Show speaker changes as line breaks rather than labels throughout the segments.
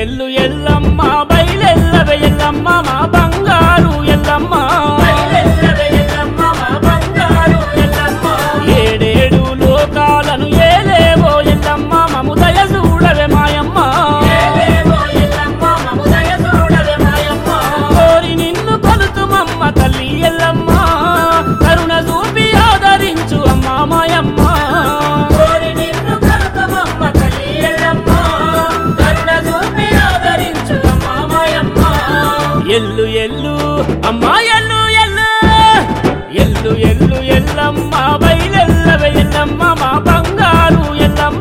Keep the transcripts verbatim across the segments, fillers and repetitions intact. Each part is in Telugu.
ఎల్లు ఎల్లమ్మ బయలెల్లవే ఎల్లమ్మ మా బంగారు ఎల్లమ్మ బయలెల్లవే ఎల్లమ్మ మా బంగారు ఎల్లమ్మ ఏడేడు లోకాలను ఏలేవో ఎల్లమ్మ మము దయ చూడవే మాయమ్మ ఏలేవో ఎల్లమ్మ మము దయ చూడవే మాయమ్మ కోరి నిన్ను కొలుతుమమ్మ తల్లి ఎల్లమ్మ కరుణ చూపి ఆదరించు అమ్మ మాయమ్మ కోరి నిన్ను కొలుతుమమ్మ తల్లి ఎల్లమ్మ కరుణ చూపి ఆదరించు అమ్మ మాయమ్మ ఎల్లు ఎల్లు అమ్మ ఎల్లు ఎల్లు ఎల్లు ఎల్లు ఎల్లమ్మ బయలెల్లవే ఎల్లమ్మ మా బంగారు ఎల్లమ్మ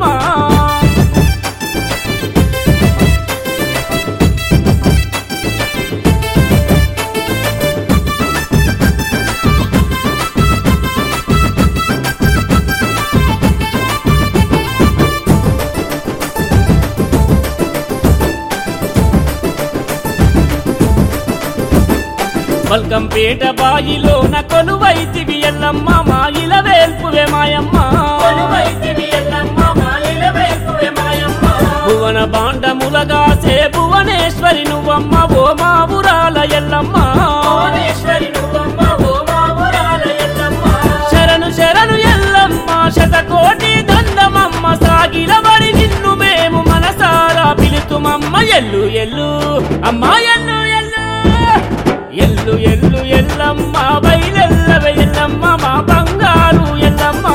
బల్కంపేట బాయిలోన కొలువైతివి ఎల్లమ్మ మా ఇలవేల్పువే మాయమ్మ కొలువైతివి ఎల్లమ్మ మా ఇలవేల్పువే మాయమ్మ భువన బాండములగాసే భువనేశ్వరి నువ్వమ్మ ఓ మా ఊరాల ఎల్లమ్మ భువనేశ్వరి నువ్వమ్మ ఓ మా ఊరాల ఎల్లమ్మ శరణు శరణు ఎల్లమ్మ శతకోటి దండమమ్మ సాగిలబడి నిన్ను మేము మనసారా పిలుతుమమ్మ ఎల్లు ఎల్లు అమ్మ ఎల్లు ఎల్లు ఎల్లు ఎల్లమ్మ బయలెల్లవే ఎల్లమ్మ మా బంగారు ఎల్లమ్మ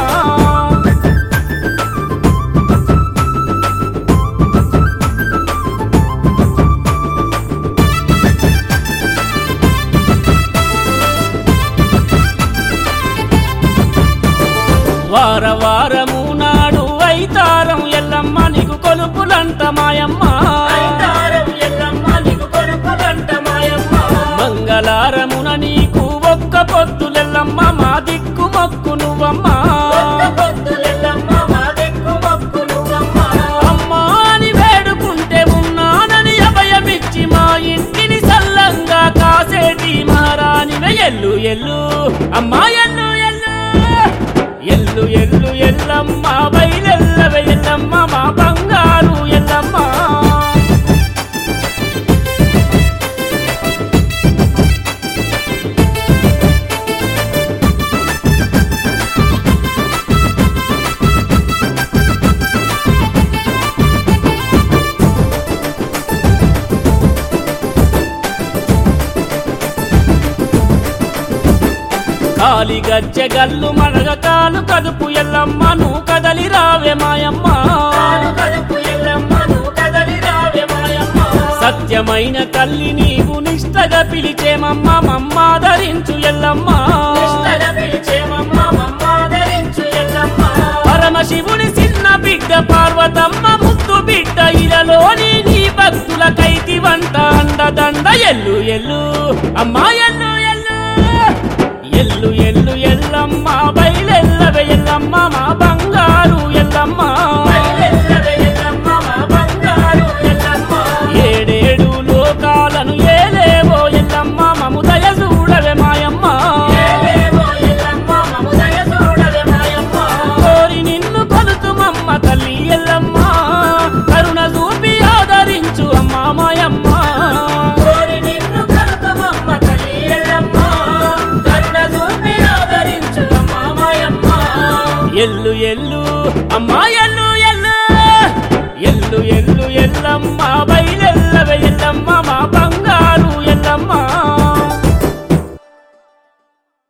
వార వారము నాడు ఐతారం ఎల్లమ్మ నీకు కొలుపులంట మాయమ్మ మంగళారమున నీకు ఒక్క పొద్దులెల్లమ్మ మా దిక్కు మొక్కు నువ్వమ్మ అమ్మా అని వేడుకుంటే ఉన్నానని అభయమిచ్చి మా ఇంటిని సల్లంగా కాసేటి మహారాణివే ఎల్లు ఎల్లు అమ్మా ఎల్లు ఎల్లు ఎల్లు ఎల్లు ఎల్లమ్మ బయలెల్లవే ఎల్లమ్మ మా బంగారు ఎల్లమ్మ కాలి గజ్జె గల్లు మనగ కాలు కదుపు ఎల్లమ్మ నువ్వు కదలి రావే మాయమ్మ సత్యమైన తల్లి నీవు నిష్టగా పిలిచేమమ్మ మమ్మాదరించు ఎల్లమ్మ పరమశివుని చిన్న బిడ్డ పార్వతమ్మ ముద్దు బిడ్డ ఇలలోని నీ భక్తుల కైతి వంట అండదండ ఎల్లు ఎల్లు అమ్మా ఎల్లు ఎల్లు ఎల్లు ఎల్లమ్మ బయలెల్లవే ఎల్లమ్మ మా బంగారు ఎల్లమ్మ ఏడేడు లోకాలను ఏలేవో ఎల్లమ్మ మము దయ చూడవే మాయమ్మ కోరి నిన్ను కొలుతుమమ్మ తల్లి ఎల్లమ్మ కరుణ చూపి ఆదరించు అమ్మ మాయమ్మ ఎల్లు ఎల్లు అమ్మా ఎల్లు ఎల్లు ఎల్లు ఎల్లు ఎల్లమ్మ బయ